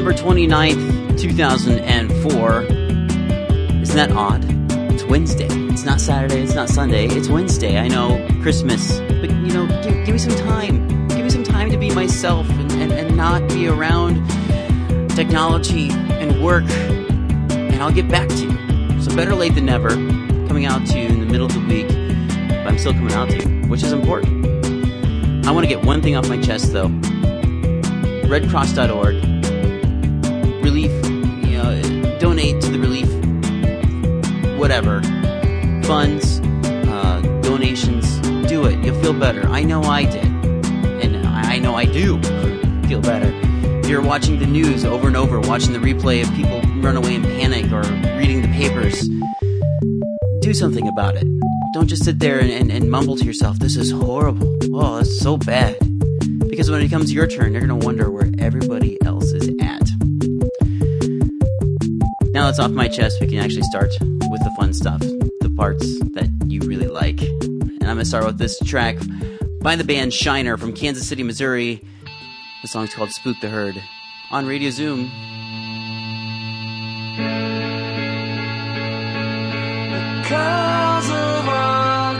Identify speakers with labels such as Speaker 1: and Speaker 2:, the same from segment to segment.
Speaker 1: December 29th, 2004. Isn't that odd? It's Wednesday. It's not Saturday, it's not Sunday, it's Wednesday. I know, Christmas. But, you know, give me some time. Give me some time to be myself and not be around technology and work. And I'll get back to you. So better late than never. Coming out to you in the middle of the week. But I'm still coming out to you, which is important. I want to get one thing off my chest, though. RedCross.org. Relief, you know, donate to the relief, whatever. Funds, donations, do it. You'll feel better. I know I did. And I know I do feel better. If you're watching the news over and over, watching the replay of people run away in panic or reading the papers, do something about it. Don't just sit there and mumble to yourself, this is horrible. Oh, that's so bad. Because when it comes your turn, you're going to wonder where everybody else is at. Now that's off my chest, we can actually start with the fun stuff. The parts that you really like. And I'm going to start with this track by the band Shiner from Kansas City, Missouri. The song's called Spook the Herd on Radio Zoom.
Speaker 2: Cause of all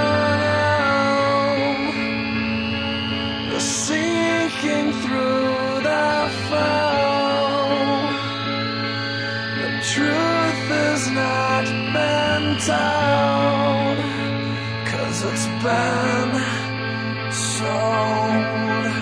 Speaker 2: gone, the sinking through the foam. The truth has not been told, cause it's been sold.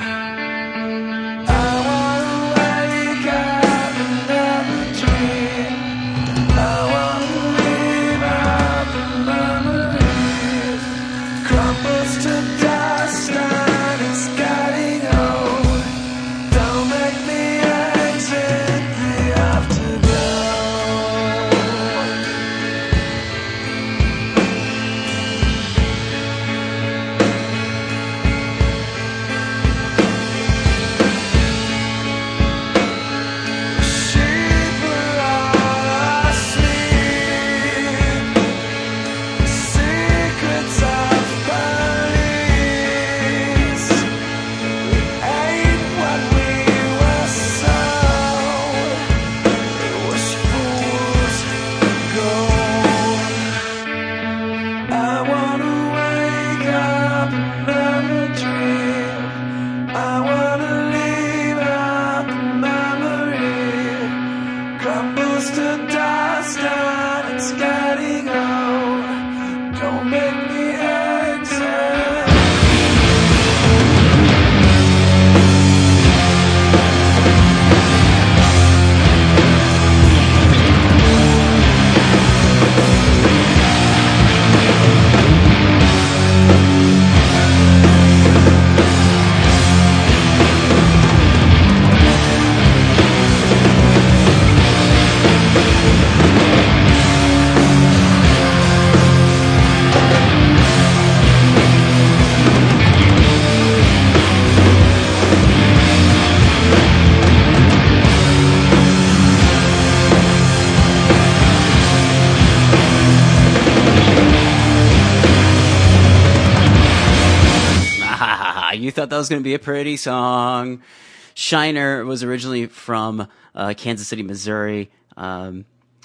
Speaker 1: You thought that was going to be a pretty song. Shiner was originally from Kansas City, Missouri. And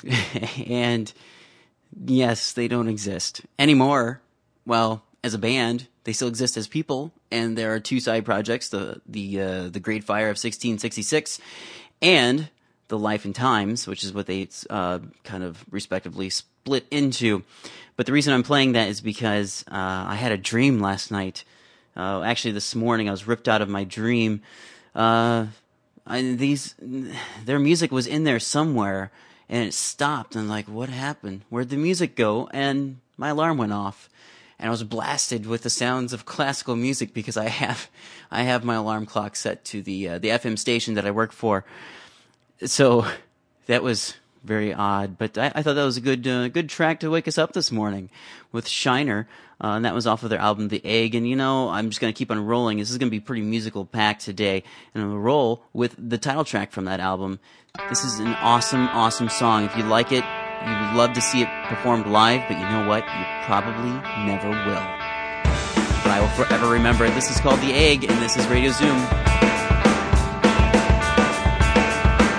Speaker 1: yes, they don't exist anymore. Well, as a band, they still exist as people. And there are two side projects, the Great Fire of 1666 and the Life and Times, which is what they kind of respectively split into. But the reason I'm playing that is because I had a dream last night. Actually, this morning I was ripped out of my dream. Their music was in there somewhere, and it stopped. And I'm like, what happened? Where'd the music go? And my alarm went off, and I was blasted with the sounds of classical music because I have my alarm clock set to the FM station that I work for. So that was very odd, but I thought that was a good track to wake us up this morning with Shiner. And that was off of their album, The Egg. And, you know, I'm just going to keep on rolling. This is going to be pretty musical packed today. And I'm going to roll with the title track from that album. This is an awesome, awesome song. If you like it, you would love to see it performed live, but you know what? You probably never will. But I will forever remember it. This is called The Egg, and this is Radio Zoom.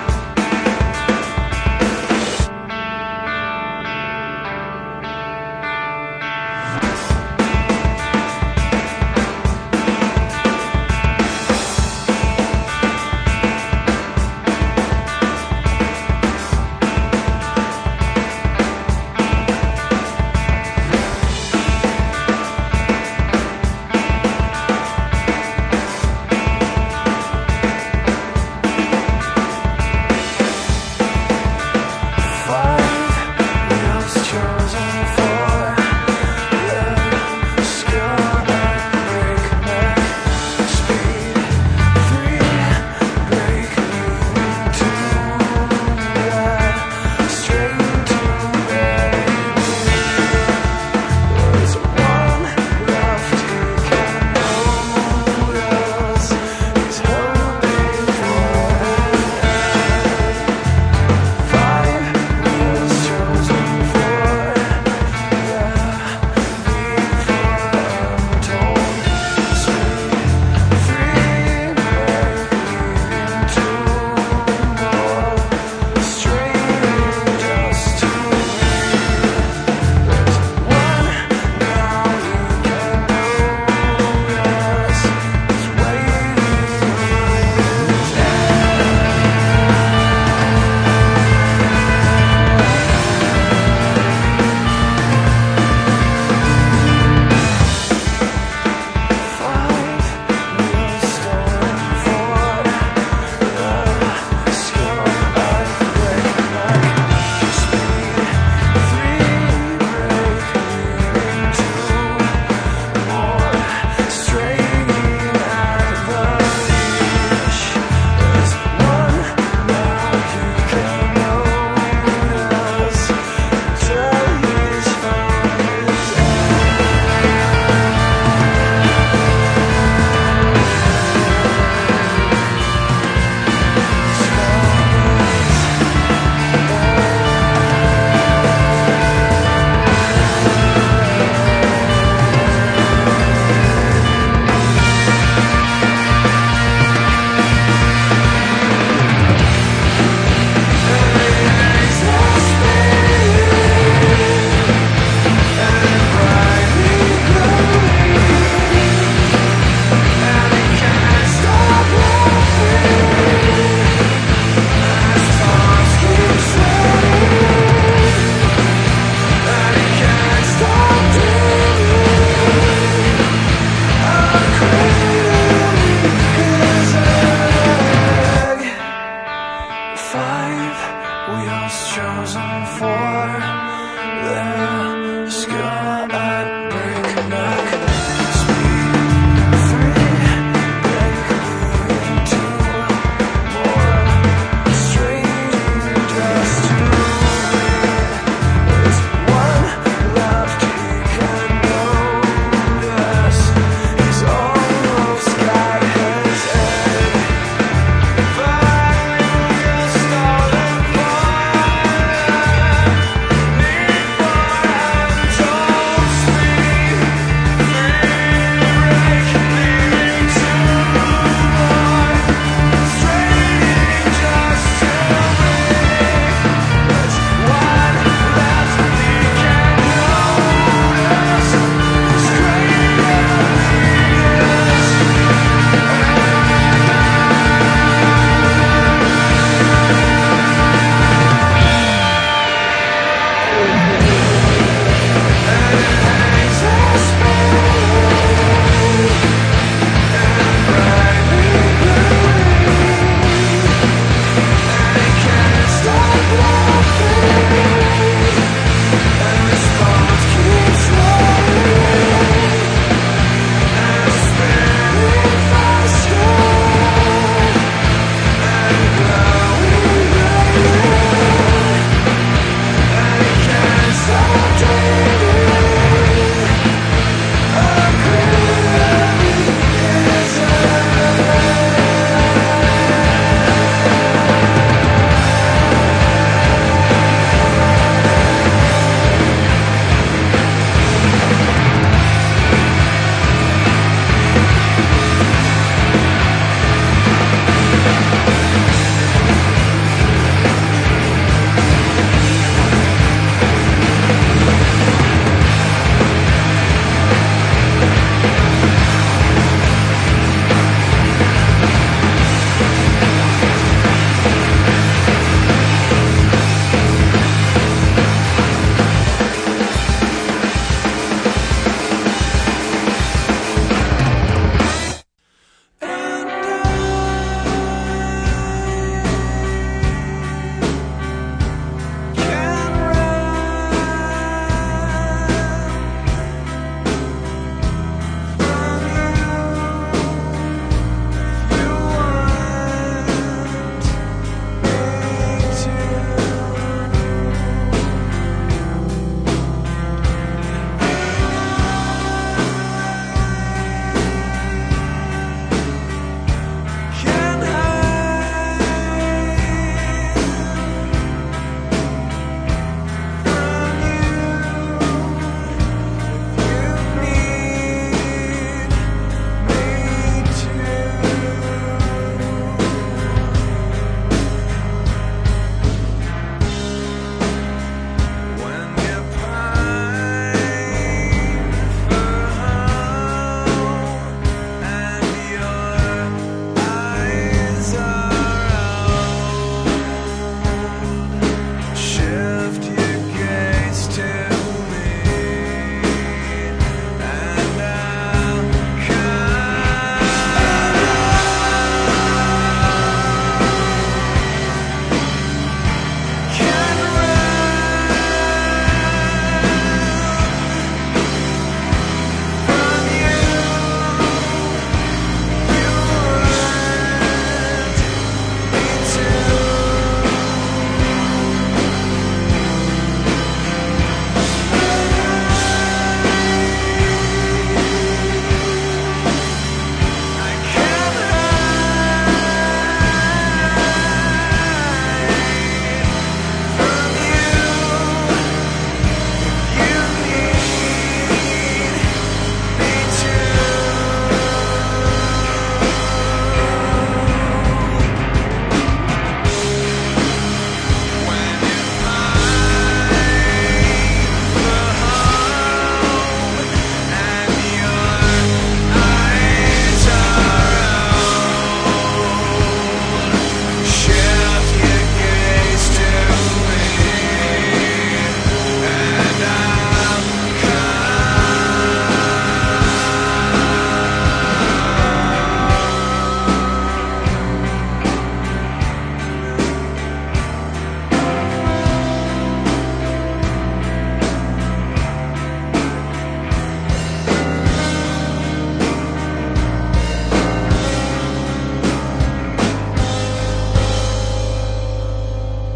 Speaker 2: for their skill at breakneck speed. Free, then into more strangers to read. There's one left he can notice. He's almost got his egg. Find a stolen boy.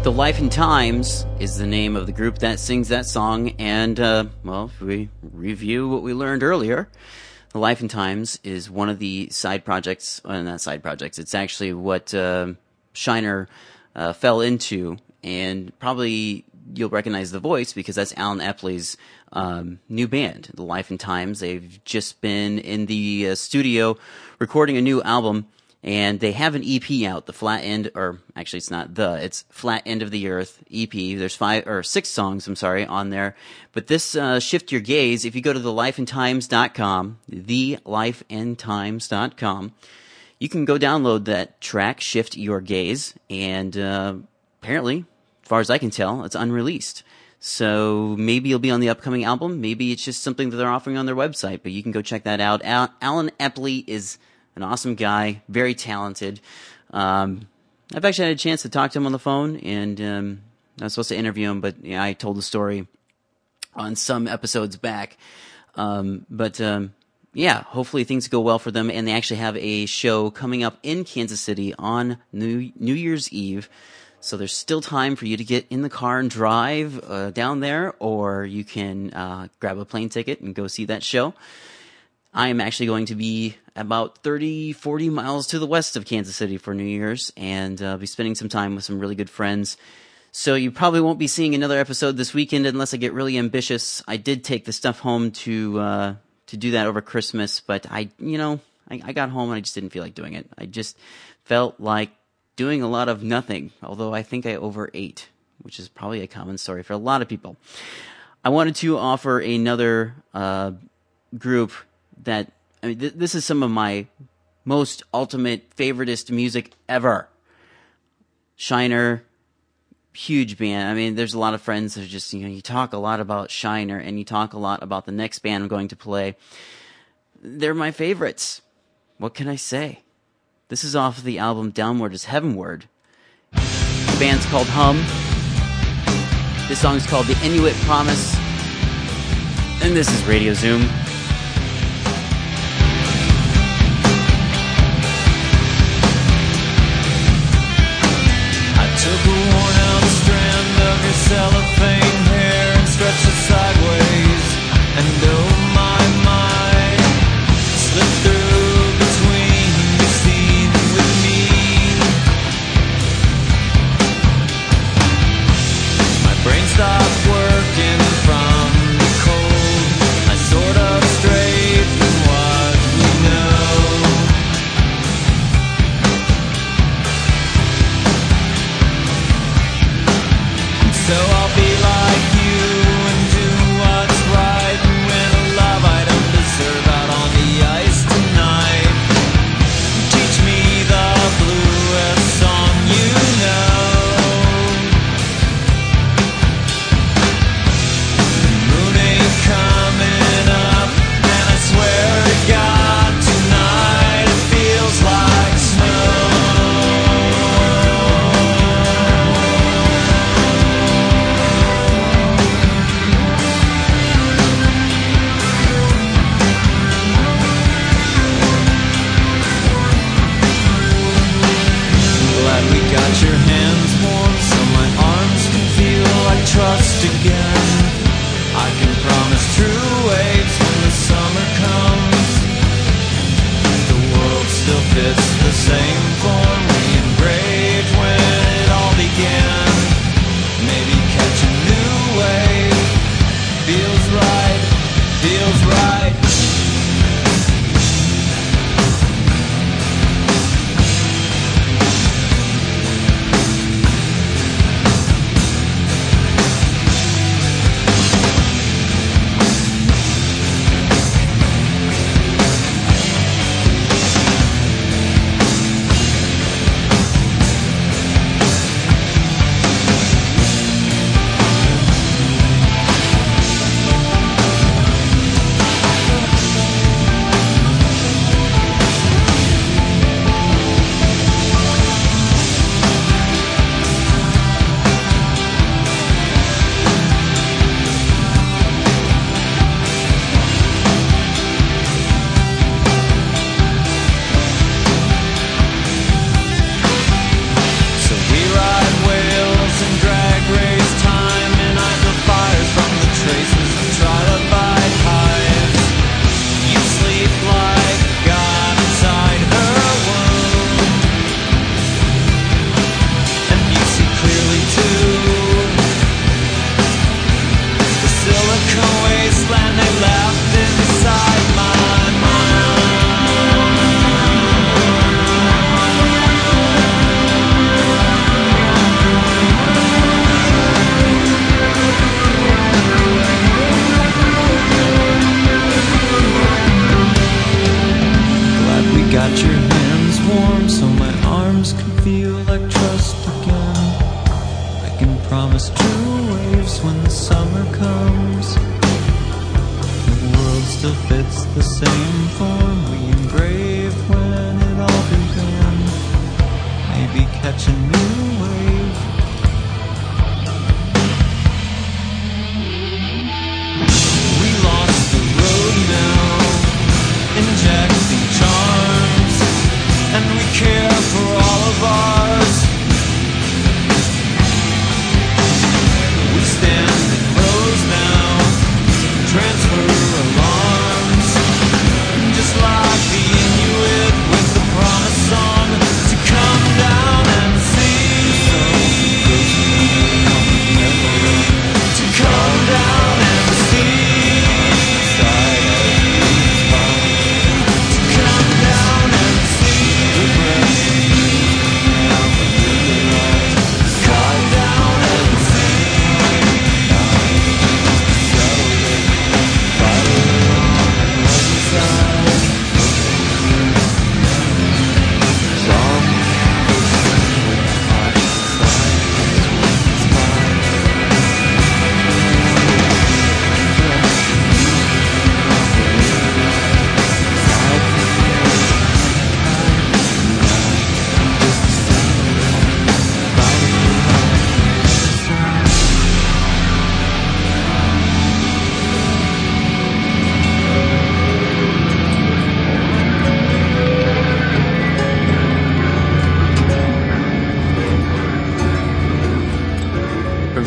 Speaker 1: The Life and Times is the name of the group that sings that song, and, well, if we review what we learned earlier, The Life and Times is one of the side projects, well, not side projects, it's actually what Shiner fell into, and probably you'll recognize the voice because that's Alan Epley's new band, The Life and Times. They've just been in the studio recording a new album, and they have an EP out, the Flat End, or actually it's not it's Flat End of the Earth EP. There's 6 songs, on there. But this, Shift Your Gaze, if you go to thelifeandtimes.com, thelifeandtimes.com, you can go download that track, Shift Your Gaze, and apparently, as far as I can tell, it's unreleased. So maybe it'll be on the upcoming album, maybe it's just something that they're offering on their website, but you can go check that out. Alan Epley is an awesome guy, very talented. I've actually had a chance to talk to him on the phone, and I was supposed to interview him, but I told the story on some episodes back. Yeah, hopefully things go well for them, and they actually have a show coming up in Kansas City on New Year's Eve. So there's still time for you to get in the car and drive down there, or you can grab a plane ticket and go see that show. I am actually going to be about 30, 40 miles to the west of Kansas City for New Year's, and be spending some time with some really good friends. So you probably won't be seeing another episode this weekend unless I get really ambitious. I did take the stuff home to do that over Christmas, but I got home and I just didn't feel like doing it. I just felt like doing a lot of nothing, although I think I overate, which is probably a common story for a lot of people. I wanted to offer another group that, this is some of my most ultimate, favoritist music ever. Shiner, huge band. There's a lot of friends that are just, you talk a lot about Shiner, and you talk a lot about the next band I'm going to play. They're my favorites. What can I say? This is off of the album Downward is Heavenward. The band's called Hum. This song is called The Inuit Promise. And this is Radio Zoom.
Speaker 2: Took a worn-out strand of your cellophane hair and stretched it sideways, and oh my, slipped through between your scenes with me. My brain stopped working from the cold. I sort of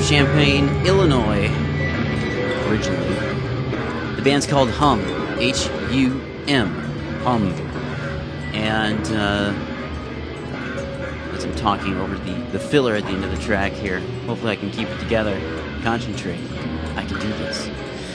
Speaker 1: Champaign, Illinois, originally. The band's called Hum, H-U-M, Hum. And as I'm talking over the filler at the end of the track here, hopefully I can keep it together, concentrate. I can do this.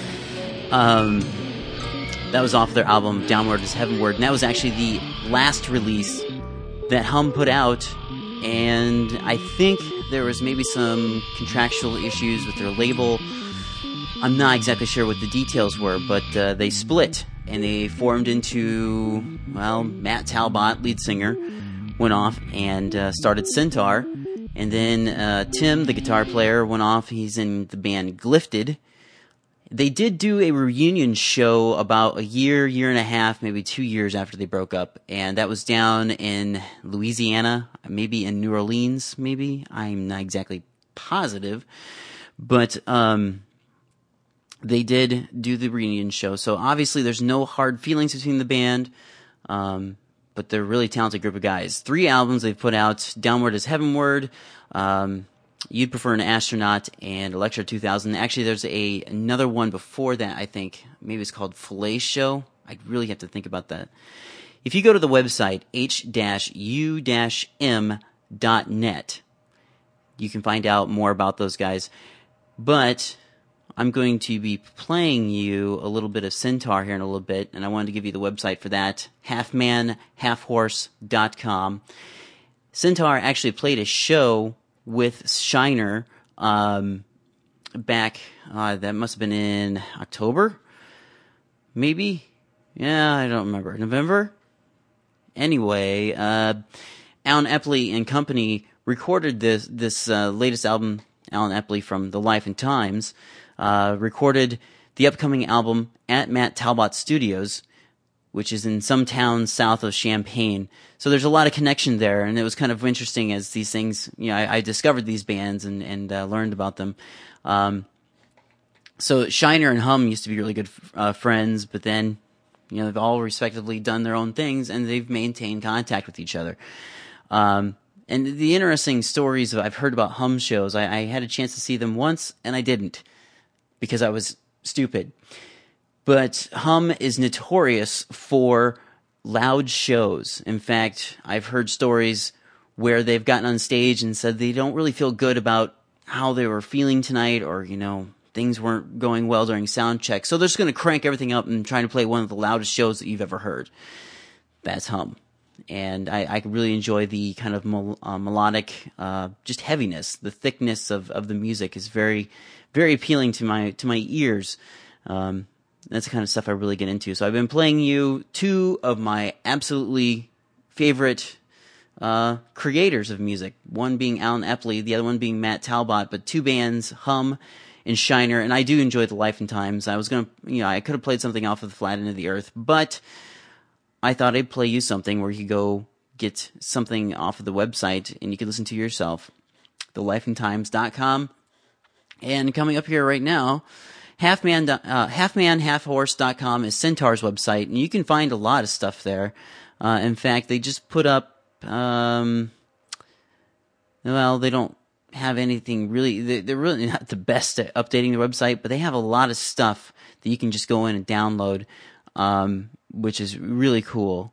Speaker 1: That was off their album Downward is Heavenward, and that was actually the last release that Hum put out, and I think there was maybe some contractual issues with their label. I'm not exactly sure what the details were, but they split, and they formed into, well, Matt Talbot, lead singer, went off and started Centaur, and then Tim, the guitar player, went off. He's in the band Glyfted. They did do a reunion show about a year and a half, maybe 2 years after they broke up, and that was down in Louisiana, maybe in New Orleans, maybe. I'm not exactly positive, but they did do the reunion show, so obviously there's no hard feelings between the band, but they're a really talented group of guys. 3 albums they've put out: Downward is Heavenward, You'd Prefer an Astronaut, and Electra 2000. Actually, there's another one before that, I think. Maybe it's called Filet Show. I'd really have to think about that. If you go to the website, h-u-m.net, you can find out more about those guys. But I'm going to be playing you a little bit of Centaur here in a little bit, and I wanted to give you the website for that, halfmanhalfhorse.com. Centaur actually played a show with Shiner back, that must have been in October, maybe? Yeah, I don't remember. November? Anyway, Alan Epley and company recorded this latest album, Alan Epley from The Life and Times, recorded the upcoming album at Matt Talbot Studios, which is in some town south of Champaign. So there's a lot of connection there, and it was kind of interesting as these things, I discovered these bands and learned about them. So Shiner and Hum used to be really good friends, but then, they've all respectively done their own things, and they've maintained contact with each other. And the interesting stories I've heard about Hum shows, I had a chance to see them once, and I didn't, because I was stupid. But Hum is notorious for loud shows. In fact, I've heard stories where they've gotten on stage and said they don't really feel good about how they were feeling tonight, or, things weren't going well during sound check. So they're just going to crank everything up and try to play one of the loudest shows that you've ever heard. That's Hum. And I really enjoy the kind of melodic, just heaviness. The thickness of the music is very, very appealing to my ears. That's the kind of stuff I really get into. So I've been playing you 2 of my absolutely favorite creators of music. One being Alan Epley, the other one being Matt Talbot, but 2 bands, Hum and Shiner. And I do enjoy The Life and Times. I was going to, I could have played something off of The Flat End of the Earth, but I thought I'd play you something where you could go get something off of the website and you can listen to yourself. thelifeandtimes.com. And coming up here right now, halfmanhalfhorse.com is Centaur's website, and you can find a lot of stuff there. In fact, they just put up, they don't have anything really, they're really not the best at updating their website, but they have a lot of stuff that you can just go in and download, which is really cool.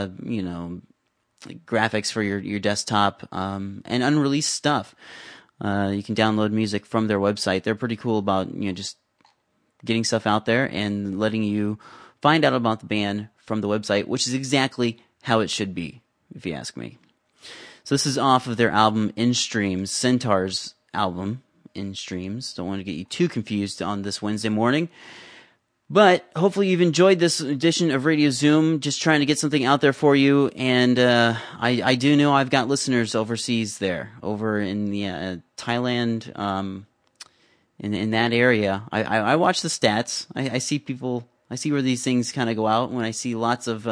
Speaker 1: Graphics for your desktop, and unreleased stuff. You can download music from their website. They're pretty cool about, just getting stuff out there and letting you find out about the band from the website, which is exactly how it should be, if you ask me. So this is off of their album In Streams, Centaur's album In Streams. Don't want to get you too confused on this Wednesday morning. But hopefully you've enjoyed this edition of Radio Zoom, just trying to get something out there for you. And I do know I've got listeners overseas there, over in the Thailand, in that area. I watch the stats. I see people. I see where these things kind of go out. When I see lots of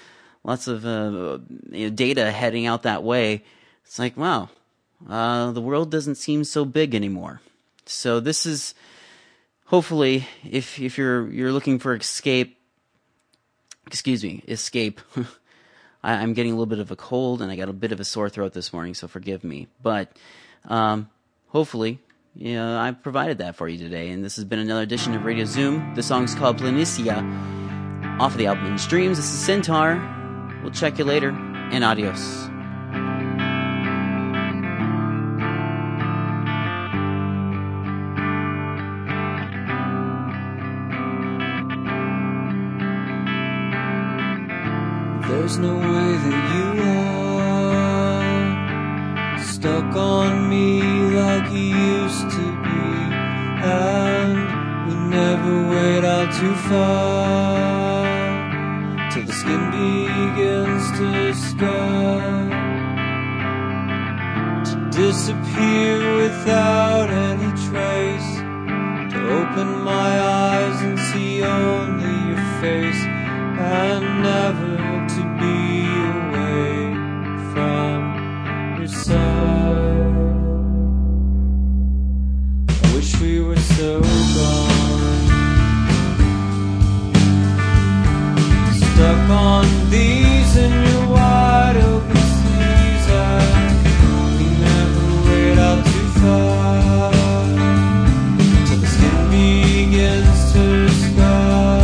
Speaker 1: data heading out that way, it's like, wow, the world doesn't seem so big anymore. So this is hopefully, if you're looking for escape. I'm getting a little bit of a cold and I got a bit of a sore throat this morning, so forgive me. But hopefully Yeah, I provided that for you today, and this has been another edition of Radio Zoom. The song's called Planitia, off of the album In Streams. This is Centaur. We'll check you later, and adios.
Speaker 2: There's no way that you are stuck on me like you used to be, and we never wait out too far till the skin begins to scar, to disappear without any trace, to open my eyes and see only your face, and never to be away from your side. I wish we were so gone, stuck on these in your wide open seas, and we never wait out too far till the skin begins to scar.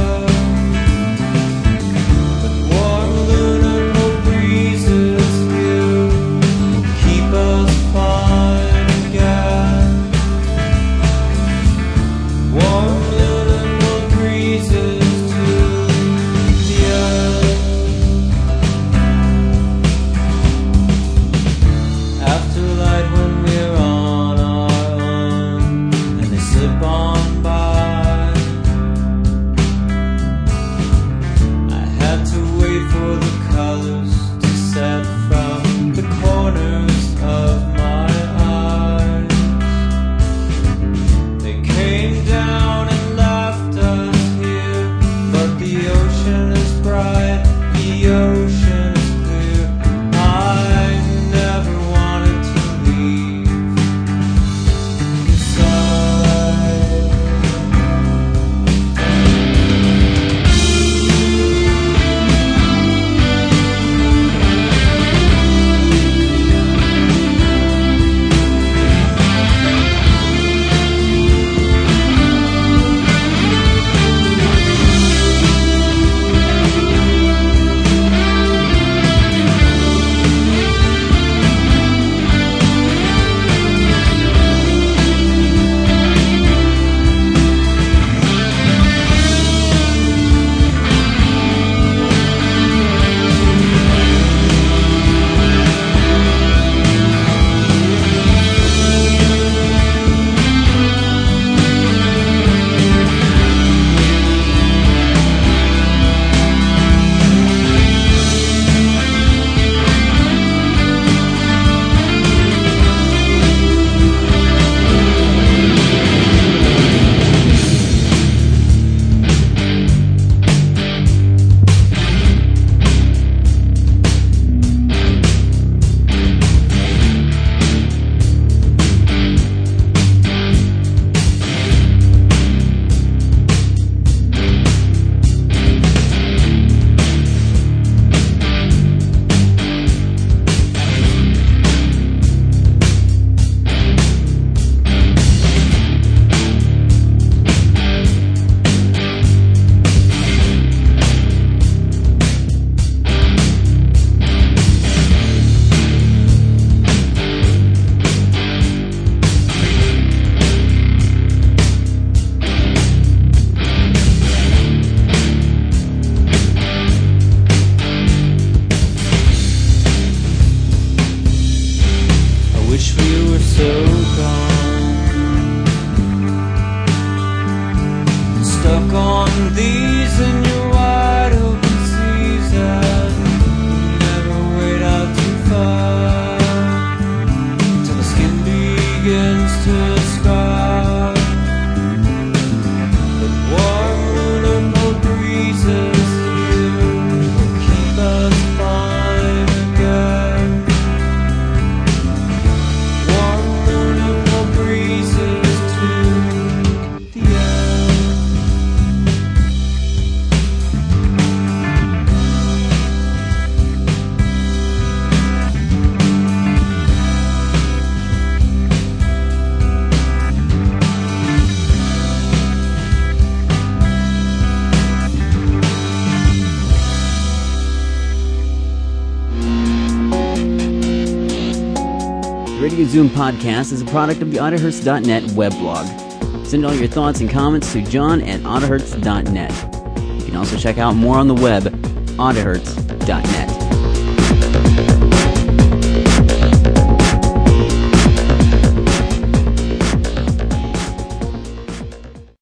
Speaker 1: Sega Zoom podcast is a product of the Autohertz.net weblog. Send all your thoughts and comments to john@autohertz.net. You can also check out more on the web, autohertz.net.